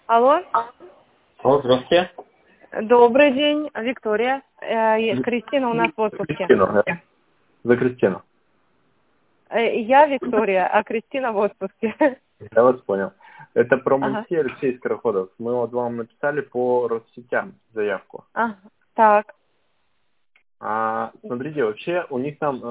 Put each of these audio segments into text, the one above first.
Алло, Алло, здравствуйте. добрый день, Виктория. Кристина у нас в отпуске. Кристина, да. За Кристину. Я Виктория, а Кристина в отпуске. Я вас понял. Это про Ага. Моисея Алексей Скороходов. Мы вот вам написали по Россетям заявку. Ага. Так. Смотрите, вообще у них там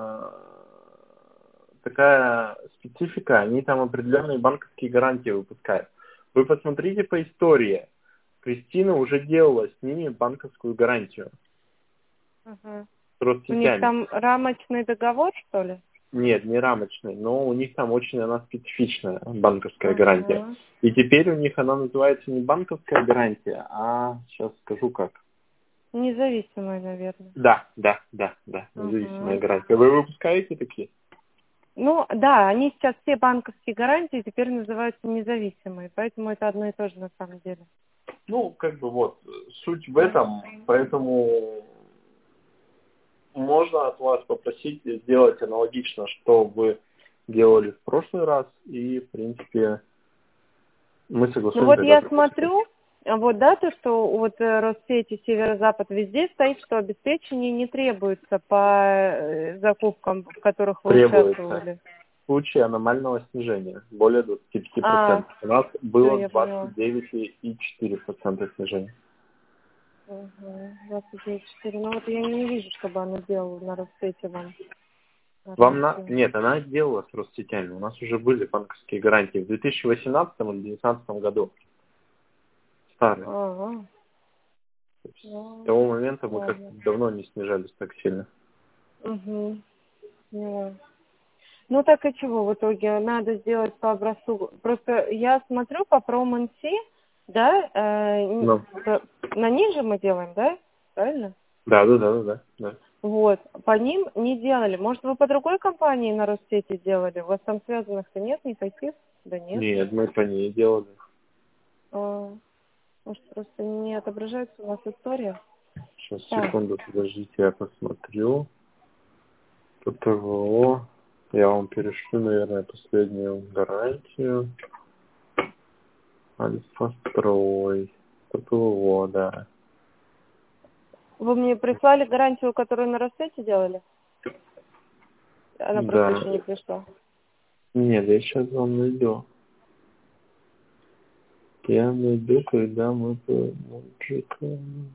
такая специфика, они там определенные банковские гарантии выпускают. Вы посмотрите по истории. Кристина уже делала с ними банковскую гарантию Ага. с У них Россетями. там рамочный договор, что ли? Нет, не рамочный, но у них там очень она специфичная банковская гарантия. Ага. И теперь у них она называется не банковская гарантия, а сейчас скажу как. Независимая, наверное. Да, независимая Ага. гарантия. Вы выпускаете такие? Ну, да, они сейчас все банковские гарантии теперь называются независимые, поэтому это одно и то же на самом деле. Ну, как бы вот, суть в этом, поэтому можно от вас попросить сделать аналогично, что вы делали в прошлый раз, и, в принципе, мы Ну согласуем вот тогда. я смотрю, вот да, то, что вот Россети, Северо-Запад, везде стоит, что обеспечение не требуется по закупкам, в которых вы Требуется. участвовали. В случае аномального снижения более 25%. А, У нас все, было я поняла. 29,4% снижения. Угу, 29,4. Ну вот я не вижу, чтобы она делала на Россете вам гарантию. Нет, она делала с Россетями. У нас уже были банковские гарантии в 2018 или 2019 году. Старые. Ага. То есть с Ну, того момента мы как ладно. давно не снижались так сильно. Угу. Поняла. Ну так и чего в итоге? Надо сделать по образцу. Просто я смотрю по ProMNC, да, Ну, на них же мы делаем, да? Правильно? да. Вот, по ним не делали. Может, вы по другой компании на Россете делали? У вас там связанных-то нет никаких? Да нет. Нет, мы по ней делали. А, может, просто не отображается у нас история? Сейчас, Так. секунду, подождите, я посмотрю. ПТВО. Я вам перешлю, наверное, последнюю гарантию. Альфа-строй. ПТВО, да. Вы мне прислали гарантию, которую на Россете делали? Она просто Да. еще не пришла. Нет, я сейчас вам найду. Я найду, когда мы по мальчикам.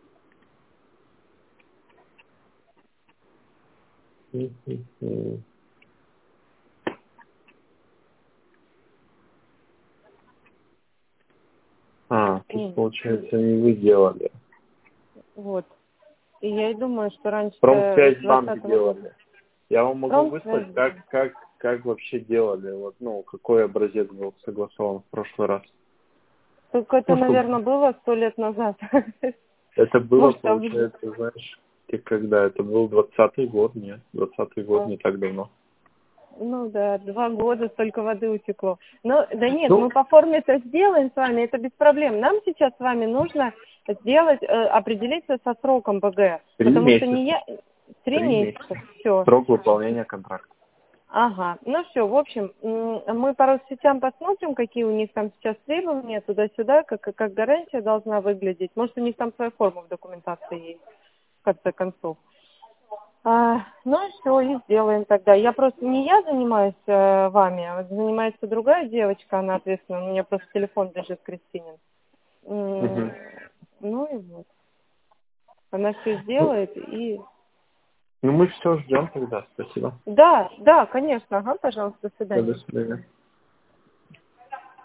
Тут, получается, не вы делали. Вот. И я и думаю, что раньше-то с Промсвязьбанк 2020 года. делали. Я вам могу выслать, Промсвязьбанк. как вообще делали. Вот, ну, какой образец был согласован в прошлый раз. Только это, Ну, чтобы наверное, было 100 лет назад. это было, Может, там уже. получается, знаешь, когда это был 20-й год, нет, 20-й год не так давно. Ну да, 2 года столько воды утекло. Ну, да нет, Ну, мы по форме это сделаем с вами, это без проблем. Нам сейчас с вами нужно сделать, определиться со сроком БГ. 3 Потому что месяца. не я... 3 3 месяца. месяца, все. Срок выполнения контракта. Ага, ну все, в общем, мы по Россетям посмотрим, какие у них там сейчас требования, туда-сюда, как гарантия должна выглядеть. Может, у них там своя форма в документации есть, в конце концов. Ну все, и сделаем тогда. Я просто, не я занимаюсь вами, а вот занимается другая девочка, она ответственна, у меня просто телефон лежит Кристинин. Мгм. Ну и вот. Она все Ну, сделает и... мы все ждем тогда. Спасибо. Да, конечно, ага, пожалуйста, до До свидания. свидания.